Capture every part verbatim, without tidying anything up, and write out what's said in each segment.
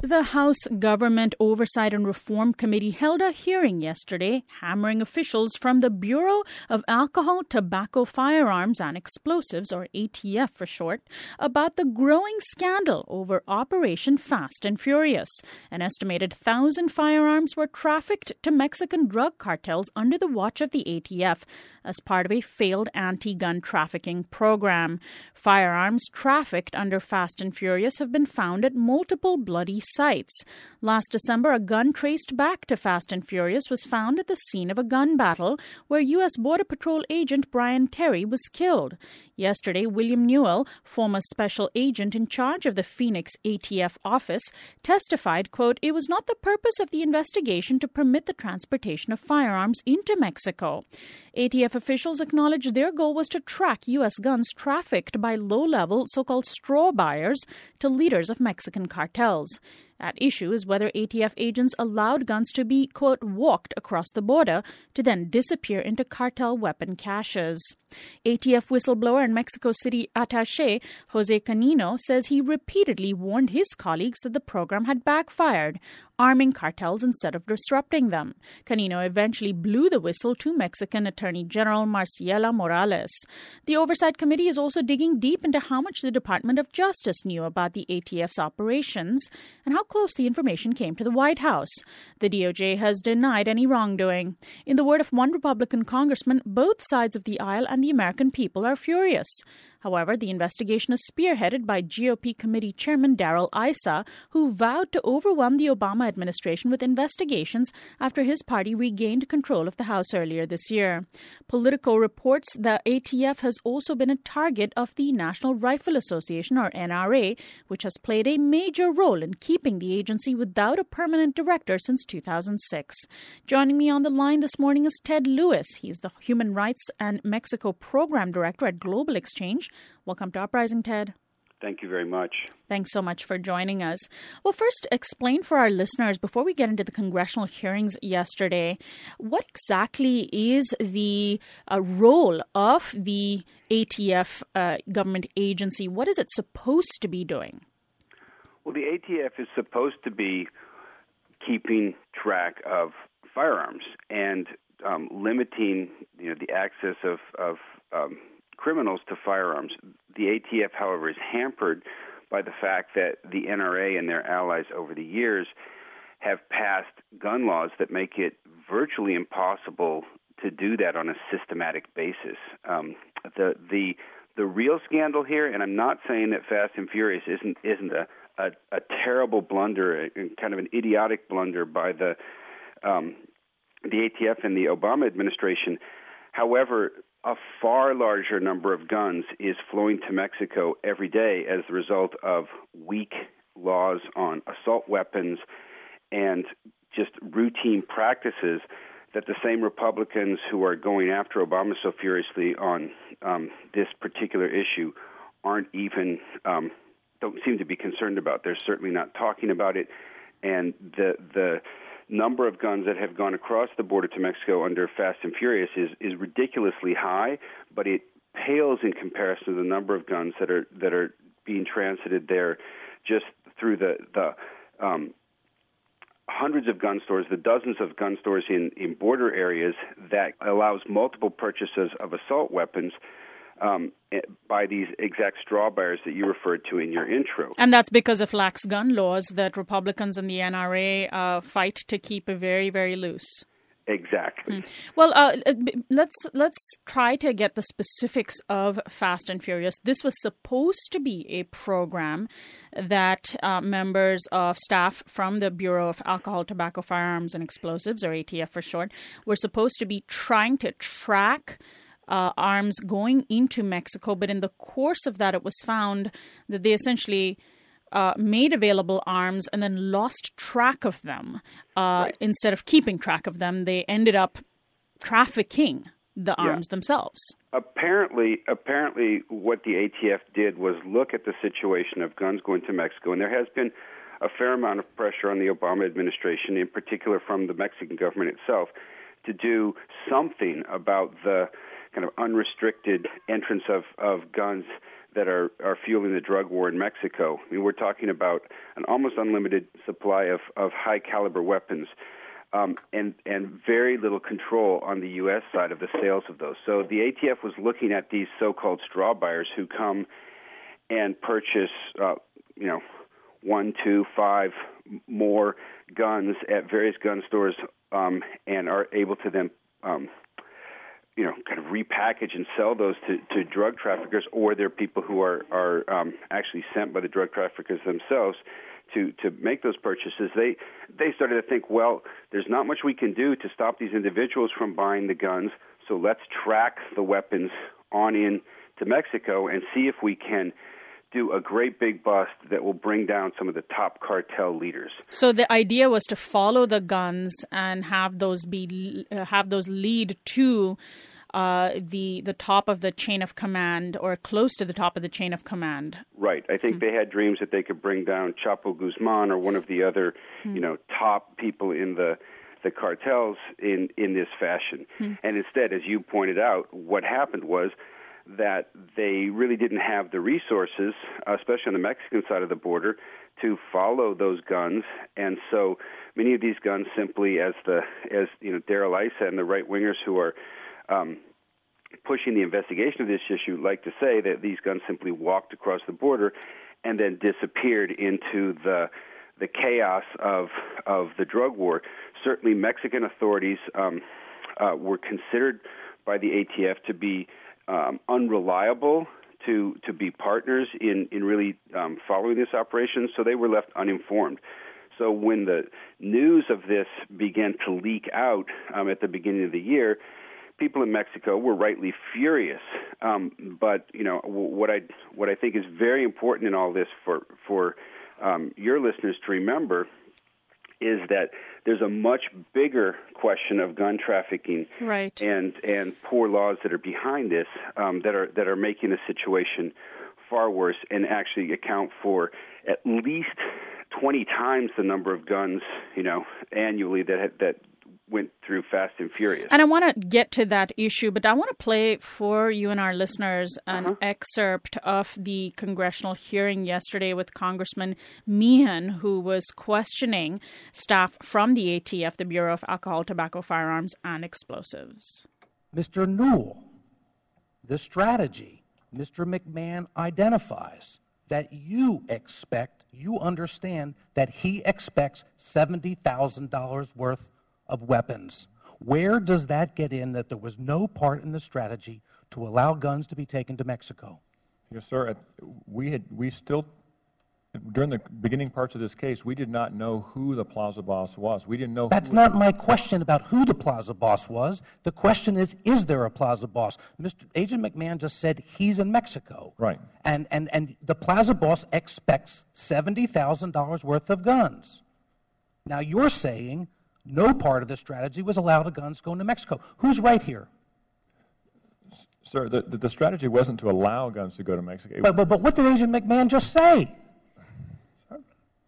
The House Government Oversight and Reform Committee held a hearing yesterday, hammering officials from the Bureau of Alcohol, Tobacco, Firearms and Explosives, or A T F for short, about the growing scandal over Operation Fast and Furious. An estimated thousand firearms were trafficked to Mexican drug cartels under the watch of the A T F as part of a failed anti-gun trafficking program. Firearms trafficked under Fast and Furious have been found at multiple bloody sites. Last December, a gun traced back to Fast and Furious was found at the scene of a gun battle where U S Border Patrol agent Brian Terry was killed. Yesterday, William Newell, former special agent in charge of the Phoenix A T F office, testified, quote, "It was not the purpose of the investigation to permit the transportation of firearms into Mexico." A T F officials acknowledged their goal was to track U S guns trafficked by low-level so-called straw buyers to leaders of Mexican cartels. At issue is whether A T F agents allowed guns to be, quote, walked across the border to then disappear into cartel weapon caches. A T F whistleblower and Mexico City attaché Jose Canino says he repeatedly warned his colleagues that the program had backfired, arming cartels instead of disrupting them. Canino eventually blew the whistle to Mexican Attorney General Marciela Morales. The Oversight Committee is also digging deep into how much the Department of Justice knew about the A T F's operations and how close the information came to the White House. The D O J has denied any wrongdoing. In the word of one Republican congressman, both sides of the aisle and the American people are furious. However, the investigation is spearheaded by G O P Committee Chairman Darrell Issa, who vowed to overwhelm the Obama administration with investigations after his party regained control of the House earlier this year. Politico reports the A T F has also been a target of the National Rifle Association, or N R A, which has played a major role in keeping the agency without a permanent director since two thousand six. Joining me on the line this morning is Ted Lewis. He's the Human Rights and Mexico Program Director at Global Exchange. Welcome to Uprising, Ted. Thank you very much. Thanks so much for joining us. Well, first, explain for our listeners, before we get into the congressional hearings yesterday, what exactly is the uh, role of the A T F uh, government agency? What is it supposed to be doing? Well, the A T F is supposed to be keeping track of firearms and um, limiting, you know, the access of, of um, criminals to firearms. The A T F, however, is hampered by the fact that the N R A and their allies over the years have passed gun laws that make it virtually impossible to do that on a systematic basis. Um, the the the real scandal here, and I'm not saying that Fast and Furious isn't isn't a a, a terrible blunder, a, kind of an idiotic blunder by the um, the A T F and the Obama administration. However, a far larger number of guns is flowing to Mexico every day as the result of weak laws on assault weapons and just routine practices that the same Republicans who are going after Obama so furiously on um, this particular issue aren't even, um, don't seem to be concerned about. They're certainly not talking about it. And the the number of guns that have gone across the border to Mexico under Fast and Furious is, is ridiculously high, but it pales in comparison to the number of guns that are that are being transited there just through the the um, hundreds of gun stores, the dozens of gun stores in, in border areas that allows multiple purchases of assault weapons Um, by these exact straw buyers that you referred to in your intro. And that's because of lax gun laws that Republicans and the N R A uh, fight to keep very, very loose. Exactly. Hmm. Well, uh, let's let's try to get the specifics of Fast and Furious. This was supposed to be a program that uh, members of staff from the Bureau of Alcohol, Tobacco, Firearms and Explosives, or A T F for short, were supposed to be trying to track Uh, arms going into Mexico, but in the course of that, it was found that they essentially uh, made available arms and then lost track of them. Uh, right. Instead of keeping track of them, they ended up trafficking the arms yeah. themselves. Apparently, apparently, what the A T F did was look at the situation of guns going to Mexico, and there has been a fair amount of pressure on the Obama administration, in particular from the Mexican government itself, to do something about the kind of unrestricted entrance of, of guns that are, are fueling the drug war in Mexico. I mean, we're talking about an almost unlimited supply of, of high-caliber weapons um, and, and very little control on the U S side of the sales of those. So the A T F was looking at these so-called straw buyers who come and purchase, uh, you know, one, two, five more guns at various gun stores um, and are able to then um, you know, kind of repackage and sell those to, to drug traffickers, or they're people who are, are um, actually sent by the drug traffickers themselves to, to make those purchases. They they started to think, well, there's not much we can do to stop these individuals from buying the guns, so let's track the weapons on in to Mexico and see if we can do a great big bust that will bring down some of the top cartel leaders. So the idea was to follow the guns and have those be uh, have those lead to uh, the the top of the chain of command, or close to the top of the chain of command. Right. I think mm-hmm. they had dreams that they could bring down Chapo Guzman or one of the other, mm-hmm. you know, top people in the the cartels in in this fashion. Mm-hmm. And instead, as you pointed out, what happened was that they really didn't have the resources, especially on the Mexican side of the border, to follow those guns. And so many of these guns simply, as the as you know, Darrell Issa and the right-wingers who are um, pushing the investigation of this issue like to say, that these guns simply walked across the border and then disappeared into the the chaos of of the drug war. Certainly Mexican authorities um, uh, were considered by the A T F to be Um, unreliable, to to be partners in, in really um, following this operation, so they were left uninformed. So when the news of this began to leak out um, at the beginning of the year, people in Mexico were rightly furious. Um, but you know what I what I think is very important in all this for for um, your listeners to remember is that there's a much bigger question of gun trafficking right. and and poor laws that are behind this um, that are that are making the situation far worse, and actually account for at least twenty times the number of guns, you know, annually that that went through Fast and Furious. And I want to get to that issue, but I want to play for you and our listeners an uh-huh. excerpt of the congressional hearing yesterday with Congressman Meehan, who was questioning staff from the A T F, the Bureau of Alcohol, Tobacco, Firearms, and Explosives. Mister Newell, the strategy Mister McMahon identifies that you expect, you understand that he expects seventy thousand dollars worth of weapons. Where does that get in that there was no part in the strategy to allow guns to be taken to Mexico? Yes, sir. We had we still, during the beginning parts of this case, we did not know who the Plaza Boss was. We didn't know. That's who not my question about who the Plaza Boss was. The question is, is there a Plaza Boss? Mister Agent McMahon just said he's in Mexico. Right. And and and the Plaza Boss expects seventy thousand dollars worth of guns. Now you're saying no part of the strategy was allow the guns going to Mexico. Who's right here? Sir, the, the, the strategy wasn't to allow guns to go to Mexico. But, but, but what did Agent McMahon just say? Sir?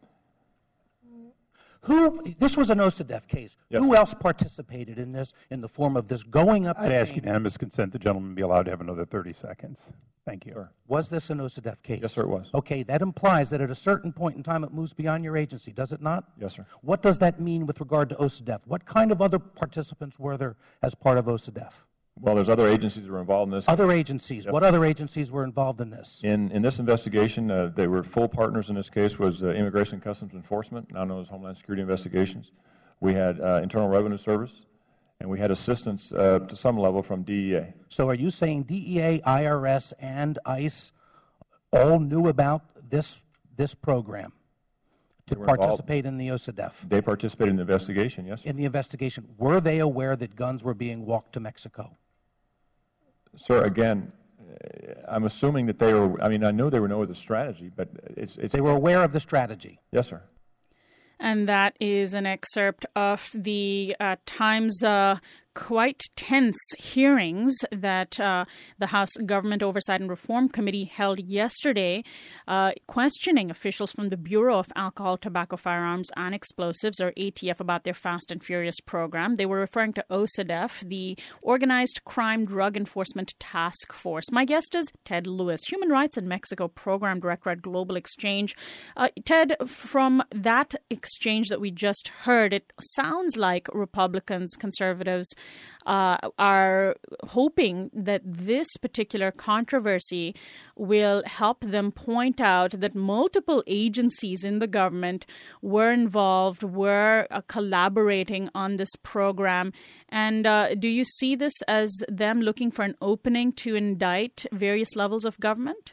Who, this was an O S A D E F case. Yes. Who else participated in this in the form of this going up? I'd ask unanimous consent the gentleman be allowed to have another thirty seconds. Thank you. Sure. Was this an O S A D E F case? Yes, sir, it was. Okay, that implies that at a certain point in time it moves beyond your agency, does it not? Yes, sir. What does that mean with regard to O S A D E F? What kind of other participants were there as part of O S A D E F? Well, there's other agencies that were involved in this. Other agencies. Yes. What other agencies were involved in this? In in this investigation, uh, they were full partners in this case was uh, Immigration and Customs Enforcement, now known as Homeland Security Investigations. We had uh, Internal Revenue Service, and we had assistance uh, to some level from D E A. So are you saying D E A, I R S, and ICE all knew about this this program to participate in the O S A D E F? They participated in the investigation, yes, sir. In the investigation. Were they aware that guns were being walked to Mexico? Sir, again, I'm assuming that they were, I mean, I know they were aware of the strategy, but it's, it's... They were aware of the strategy? Yes, sir. And that is an excerpt of the uh, Times uh, quite tense hearings that uh, the House Government Oversight and Reform Committee held yesterday, uh, questioning officials from the Bureau of Alcohol, Tobacco, Firearms and Explosives, or A T F, about their Fast and Furious program. They were referring to O C D E F, the Organized Crime Drug Enforcement Task Force. My guest is Ted Lewis, Human Rights in Mexico Program Director at Global Exchange. Uh, Ted, from that exchange that we just heard, it sounds like Republicans, conservatives uh, are hoping that this particular controversy will help them point out that multiple agencies in the government were involved, were uh, collaborating on this program. And uh, do you see this as them looking for an opening to indict various levels of government?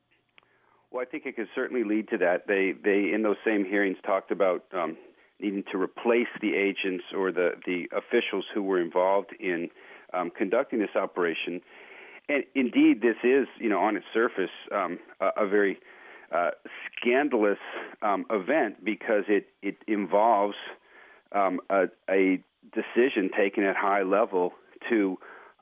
Well, I think it could certainly lead to that. They, they in those same hearings, talked about um, needing to replace the agents or the, the officials who were involved in um, conducting this operation. And indeed, this is, you know, on its surface, um, a, a very uh, scandalous um, event because it, it involves um, a, a decision taken at high level to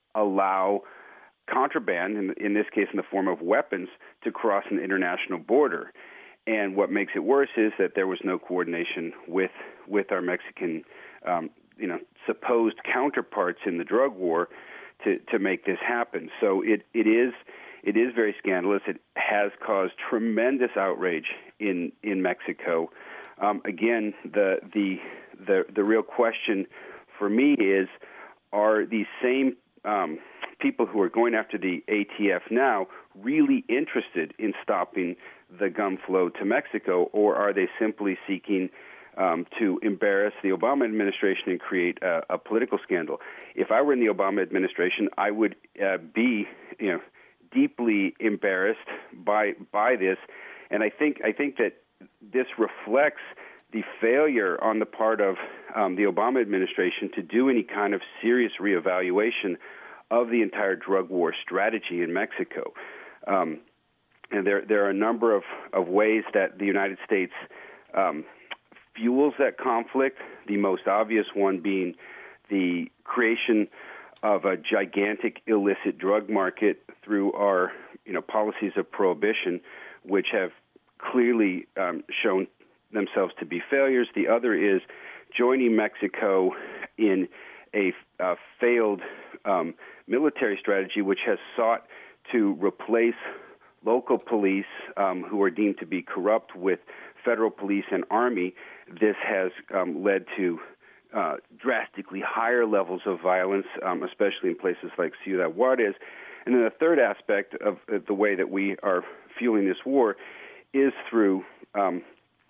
allow contraband, in, in this case in the form of weapons, to cross an international border. And what makes it worse is that there was no coordination with with our Mexican, um, you know, supposed counterparts in the drug war to, to make this happen. So it, it is it is very scandalous. It has caused tremendous outrage in in Mexico. Um, again, the the the the real question for me is: are these same um, people who are going after the A T F now really interested in stopping the gun flow to Mexico, or are they simply seeking um, to embarrass the Obama administration and create a, a political scandal? If I were in the Obama administration, I would uh, be, you know, deeply embarrassed by by this, and I think I think that this reflects the failure on the part of um, the Obama administration to do any kind of serious reevaluation of the entire drug war strategy in Mexico. Um, and there there are a number of, of ways that the United States um, fuels that conflict, the most obvious one being the creation of a gigantic illicit drug market through our you know policies of prohibition, which have clearly um, shown themselves to be failures. The other is joining Mexico in a, a failed um, military strategy, which has sought to replace local police um, who are deemed to be corrupt with federal police and army. This has um, led to uh, drastically higher levels of violence, um, especially in places like Ciudad Juarez. And then the third aspect of uh, the way that we are fueling this war is through um,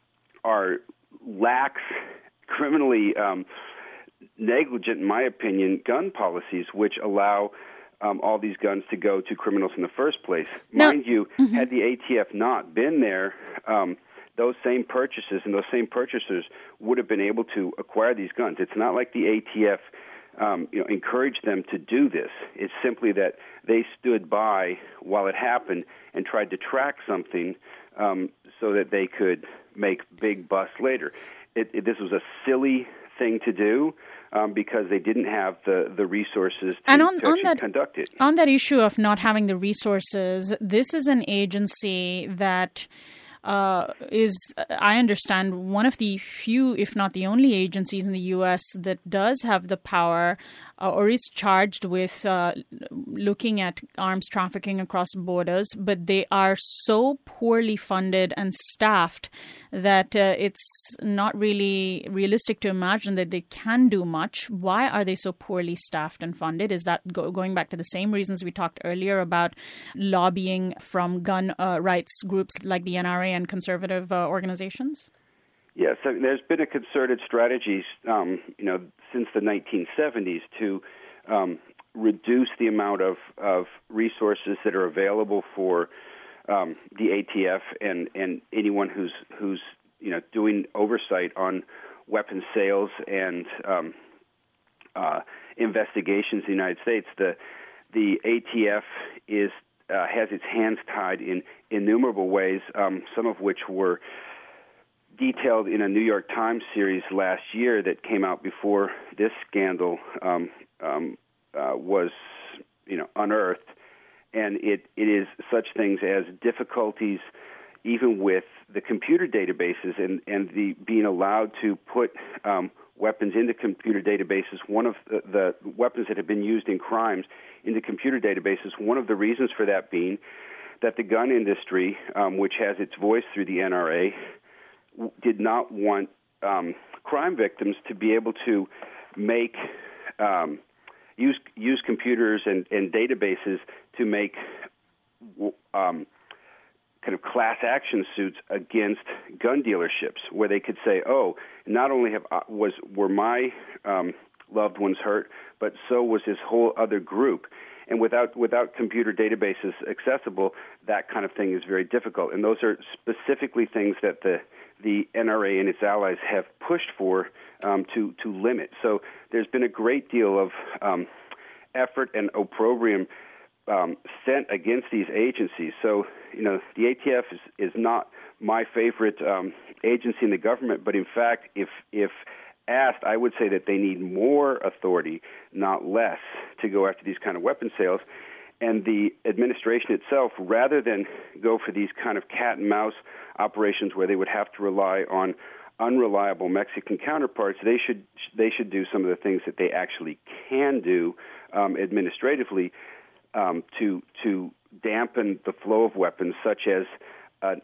our lax, criminally um, negligent, in my opinion, gun policies, which allow um, all these guns to go to criminals in the first place. No. Mind you, mm-hmm. had the A T F not been there, um, those same purchases and those same purchasers would have been able to acquire these guns. It's not like the A T F um, you know, encouraged them to do this. It's simply that they stood by while it happened and tried to track something um, so that they could make big busts later. It, it, this was a silly thing to do um, because they didn't have the, the resources to, and on, to on actually that, conduct it. On that issue of not having the resources, this is an agency that uh, is, I understand, one of the few, if not the only agencies in the U S that does have the power uh, or is charged with uh, looking at arms trafficking across borders, but they are so poorly funded and staffed that uh, it's not really realistic to imagine that they can do much. Why are they so poorly staffed and funded? Is that go- going back to the same reasons we talked earlier about lobbying from gun uh, rights groups like the N R A and conservative uh, organizations? Yes, I mean, there's been a concerted strategy, um, you know, since the nineteen seventies to um, reduce the amount of, of resources that are available for um, the A T F and, and anyone who's who's you know doing oversight on weapons sales and um, uh, investigations in the United States. The the A T F is uh, has its hands tied in innumerable ways, um, some of which were detailed in a New York Times series last year that came out before this scandal um, um, uh, was, you know, unearthed, and it, it is such things as difficulties even with the computer databases and, and the being allowed to put um, weapons into computer databases. One of the, the weapons that have been used in crimes into computer databases, one of the reasons for that being that the gun industry, um, which has its voice through the N R A, w- did not want um, crime victims to be able to make um, use use computers and, and databases to make um, kind of class action suits against gun dealerships, where they could say, "Oh, not only have uh, was were my um, loved ones hurt, but so was this whole other group." And without without computer databases accessible, that kind of thing is very difficult. And those are specifically things that the the N R A and its allies have pushed for um, to to limit. So there's been a great deal of um, effort and opprobrium um, sent against these agencies. So you know the A T F is is not my favorite um, agency in the government, but in fact, if if asked, I would say that they need more authority, not less, to go after these kind of weapon sales. And the administration itself, rather than go for these kind of cat and mouse operations where they would have to rely on unreliable Mexican counterparts, they should they should do some of the things that they actually can do um, administratively um, to to dampen the flow of weapons, such as uh,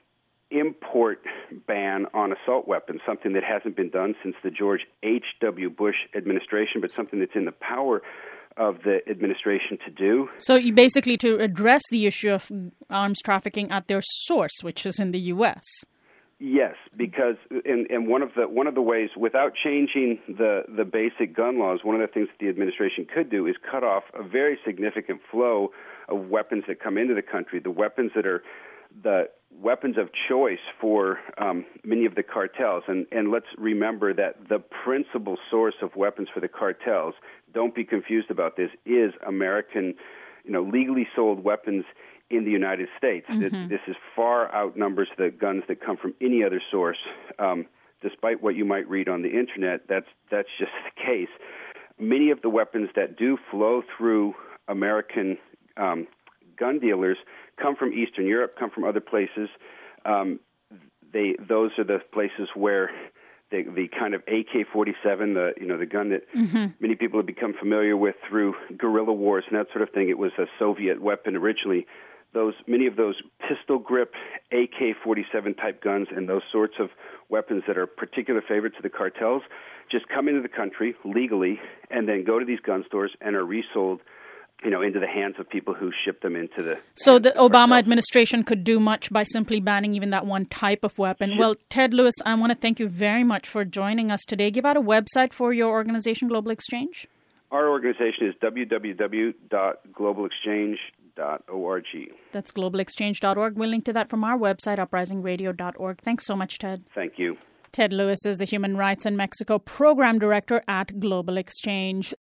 import ban on assault weapons, something that hasn't been done since the George H W. Bush administration, but something that's in the power of the administration to do. So you basically to address the issue of arms trafficking at their source, which is in the U S. Yes, because and, and one of the one of the ways, without changing the, the basic gun laws, one of the things that the administration could do is cut off a very significant flow of weapons that come into the country, the weapons that are the weapons of choice for um, many of the cartels. And, and let's remember that the principal source of weapons for the cartels, don't be confused about this, is American, you know, legally sold weapons in the United States. Mm-hmm. This is far outnumbers the guns that come from any other source. Um, despite what you might read on the Internet, that's, that's just the case. Many of the weapons that do flow through American um, gun dealers come from Eastern Europe, come from other places. Um, they those are the places where the, the kind of A K forty-seven, the you know the gun that mm-hmm. many people have become familiar with through guerrilla wars and that sort of thing. It was a Soviet weapon originally. Those many of those pistol grip A K forty-seven type guns and those sorts of weapons that are particular favorites of the cartels just come into the country legally and then go to these gun stores and are resold, you know, into the hands of people who ship them into the... So the Obama administration could do much by simply banning even that one type of weapon. Sure. Well, Ted Lewis, I want to thank you very much for joining us today. Give out a website for your organization, Global Exchange. Our organization is w w w dot global exchange dot org. That's global exchange dot org. We'll link to that from our website, uprising radio dot org. Thanks so much, Ted. Thank you. Ted Lewis is the Human Rights in Mexico Program Director at Global Exchange.